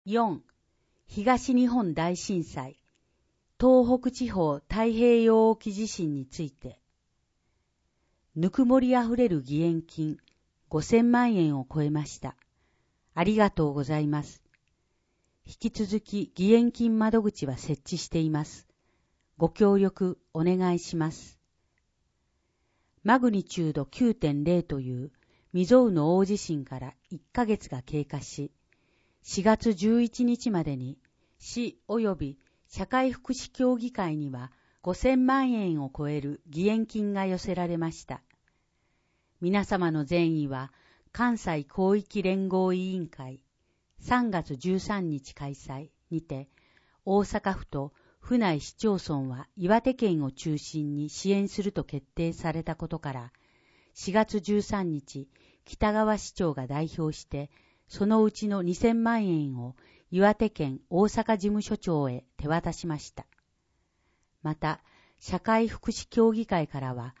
4. 東日本大震災、東北地方太平洋沖地震について。ぬくもりあふれる義援金5000万円を超えました。ありがとうございます。引き続き義援金窓口は設置しています。ご協力お願いします。マグニチュード 9.0 という未曾有の大地震から1ヶ月が経過し、4月11日までに市及び社会福祉協議会には5000万円を超える義援金が寄せられました。皆様の善意は関西広域連合委員会3月13日開催にて、大阪府と府内市町村は岩手県を中心に支援すると決定されたことから、4月13日、北川市長が代表して、そのうちの2000万円を岩手県大阪事務所長へ手渡しました。また、社会福祉協議会からは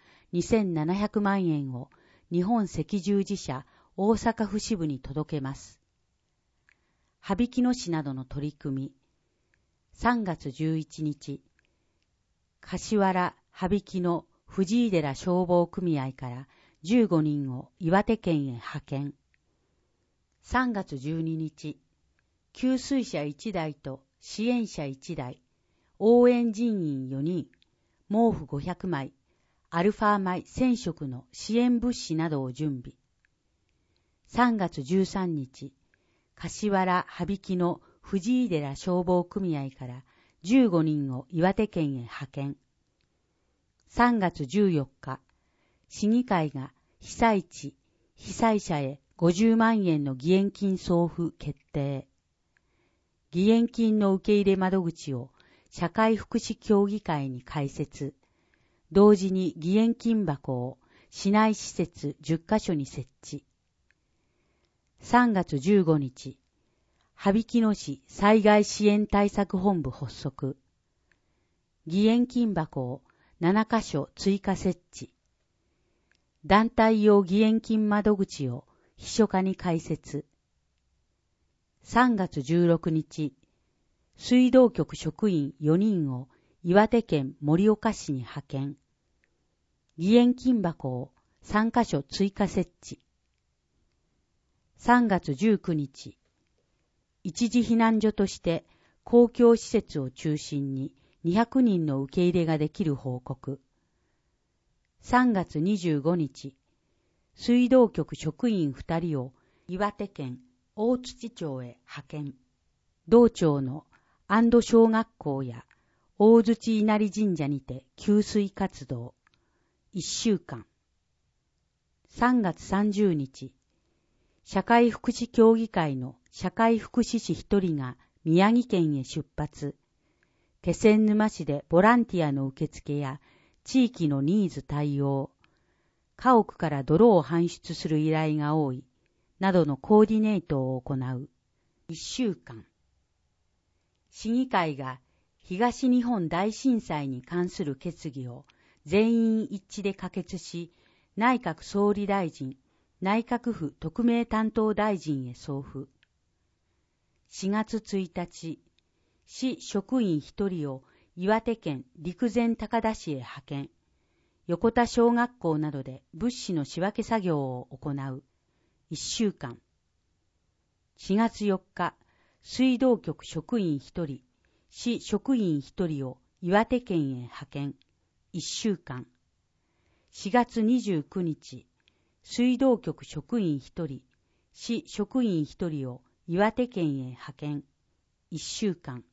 2700万円を日本赤十字社大阪府支部に届けます。羽曳野市などの取り組み。3月11日、柏原羽曳野藤井寺消防組合から15人を岩手県へ派遣。3月12日、給水車1台と支援車1台、応援人員4人、毛布500枚、アルファ米1000食の支援物資などを準備。3月13日、柏原羽曳野藤井寺消防組合から15人を岩手県へ派遣。3月14日、市議会が被災地、被災者へ50万円の義援金送付決定。義援金の受け入れ窓口を社会福祉協議会に開設。同時に義援金箱を市内施設10カ所に設置。3月15日、羽曳野市災害支援対策本部発足。義援金箱を7カ所追加設置。団体用義援金窓口を秘書課に開設。3月16日、水道局職員4人を岩手県盛岡市に派遣。義援金箱を3カ所追加設置。3月19日、一時避難所として公共施設を中心に200人の受け入れができる報告。3月25日、水道局職員2人を岩手県大槌町へ派遣。同町の安堵小学校や大槌稲荷神社にて給水活動。1週間。3月30日、社会福祉協議会の社会福祉士1人が宮城県へ出発。気仙沼市でボランティアの受付や地域のニーズ対応、家屋から泥を搬出する依頼が多い、などのコーディネートを行う。1週間。市議会が東日本大震災に関する決議を全員一致で可決し、内閣総理大臣、内閣府特命担当大臣へ送付。4月1日、市職員1人を岩手県陸前高田市へ派遣。横田小学校などで物資の仕分け作業を行う。1週間。4月4日、水道局職員1人、市職員1人を岩手県へ派遣。1週間。4月29日、水道局職員1人、市職員1人を岩手県へ派遣。1週間。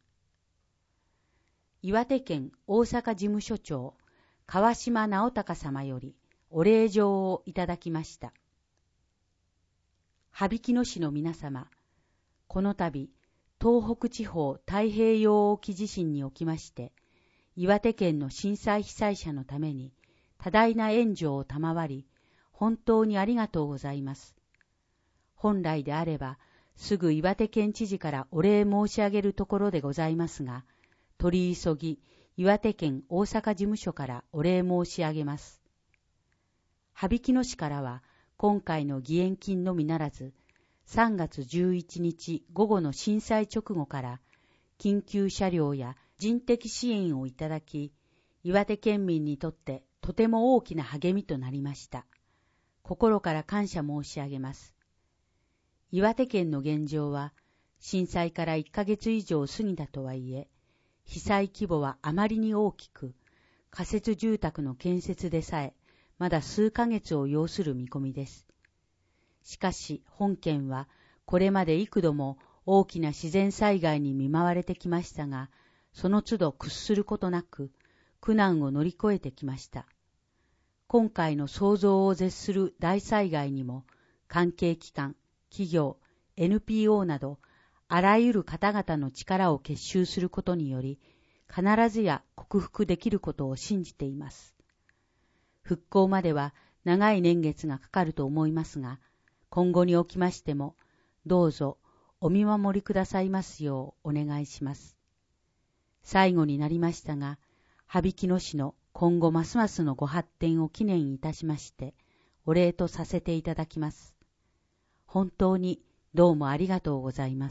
岩手県大阪事務所長、川島直隆様よりお礼状をいただきました。羽曳野市の皆様、この度、東北地方太平洋沖地震におきまして、岩手県の震災被災者のために多大な援助を賜り、本当にありがとうございます。本来であれば、すぐ岩手県知事からお礼申し上げるところでございますが、取り急ぎ岩手県大阪事務所からお礼申し上げます。羽曳野市からは今回の義援金のみならず、 3月11日午後の震災直後から緊急車両や人的支援をいただき、岩手県民にとってとても大きな励みとなりました。心から感謝申し上げます。岩手県の現状は、震災から1ヶ月以上過ぎたとはいえ、被災規模はあまりに大きく、仮設住宅の建設でさえ、まだ数ヶ月を要する見込みです。しかし本県はこれまで幾度も大きな自然災害に見舞われてきましたが、その都度屈することなく苦難を乗り越えてきました。今回の想像を絶する大災害にも関係機関、企業、NPO などあらゆる方々の力を結集することにより必ずや克服できることを信じています。復興までは長い年月がかかると思いますが、今後におきましても、どうぞお見守りくださいますようお願いします。最後になりましたが、羽曳野市の今後ますますのご発展を祈念いたしまして、お礼とさせていただきます。本当にどうもありがとうございます。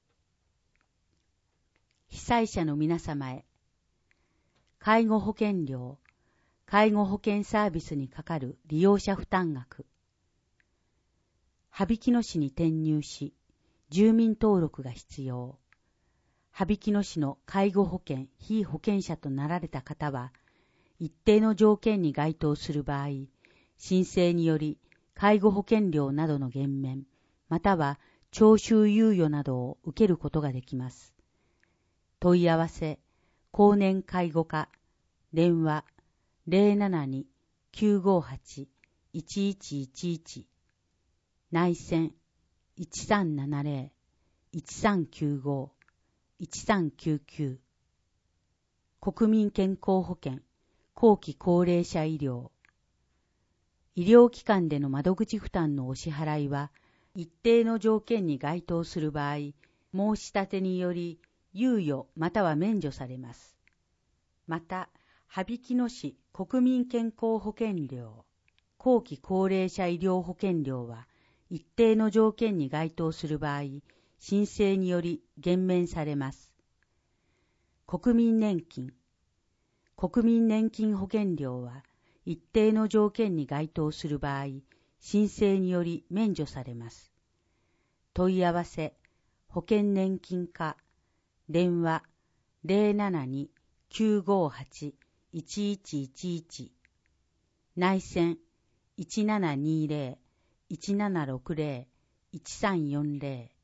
被災者の皆様へ、介護保険料、介護保険サービスにかかる利用者負担額、羽曳野市に転入し、住民登録が必要。羽曳野市の介護保険・被保険者となられた方は、一定の条件に該当する場合、申請により介護保険料などの減免、または徴収猶予などを受けることができます。問い合わせ、後年介護課、電話 072-958-1111、内線 1370-1395-1399、国民健康保険、後期高齢者医療。医療機関での窓口負担のお支払いは、一定の条件に該当する場合、申し立てにより猶予または免除されます。また、羽曳野市国民健康保険料、後期高齢者医療保険料は、一定の条件に該当する場合、申請により減免されます。国民年金、国民年金保険料は、一定の条件に該当する場合、申請により免除されます。問い合わせ、保険年金課、電話 072-958-1111、内線 1720-1760-1340、